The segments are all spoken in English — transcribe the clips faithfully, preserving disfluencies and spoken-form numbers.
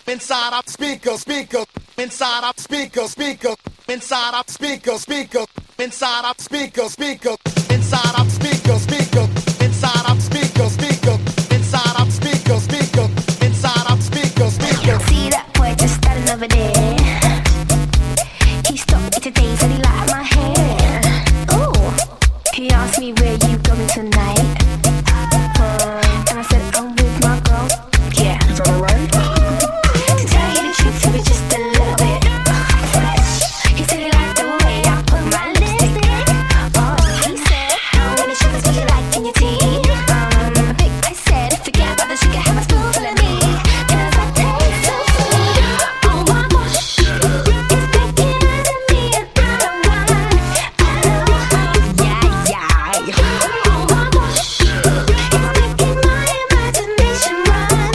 inside our speaker, speaker, inside our speaker, speaker, inside our speaker, speaker, inside our speaker, speaker, inside our speaker, speaker, inside our speaker, speaker, inside our speaker, speaker, inside our speaker, speaker. See that boy just standing over there. He stopped me today, said he liked my hair. Oh, he asked me where you going tonight. And I said I'm with my girl. Yeah. Is that alright? To tell you the truth, it was just a little bit fresh. He said he liked the way I put my lipstick. Oh, he said, how many sugars would you like in your tea? Um, I said, forget about the sugar, have a spoonful of me. 'Cause I taste so sweet. Oh my gosh, it's picking out of me and I don't mind. I know, yeah, yeah. Oh my gosh, it's making my imagination run.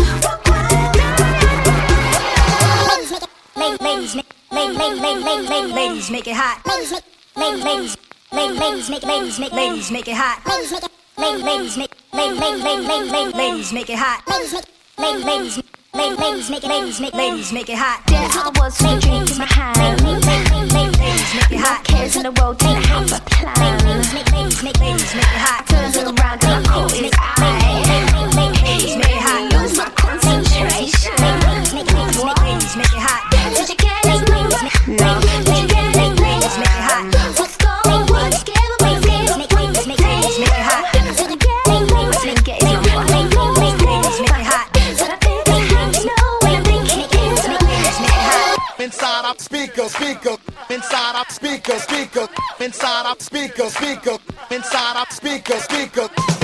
Ladies, make, ladies, make, ladies, make, ladies, make it hot. Ladies, make, ladies, ladies, make, ladies, make, ladies, make it hot. Ladies, make, ladies, make, ladies, ladies, make it hot. Ladies, make, ladies, ladies, make, ladies, make, ladies, make it hot. There I was with a drink in my hand. Ladies, make it hot. Cares in the world, didn't have a plan. Ladies, make, ladies, make, ladies, make it hot. Turns it around and I caught his eye. Ladies, make it hot. Lose my concentration. Ladies, make, ladies, make, ladies, make it hot. Did you get it? No. Did you get it? Ladies, make it hot. What's going on? Scared of ladies, make, ladies, make, ladies, make it hot. Did you get it? Ladies, make it hot. Ladies, make it hot. But I think I have to know what I'm thinking. Ladies, make, ladies, make it hot. Inside our speaker, speaker, inside our speaker, speaker, inside our speaker, speaker, inside our speaker, speaker.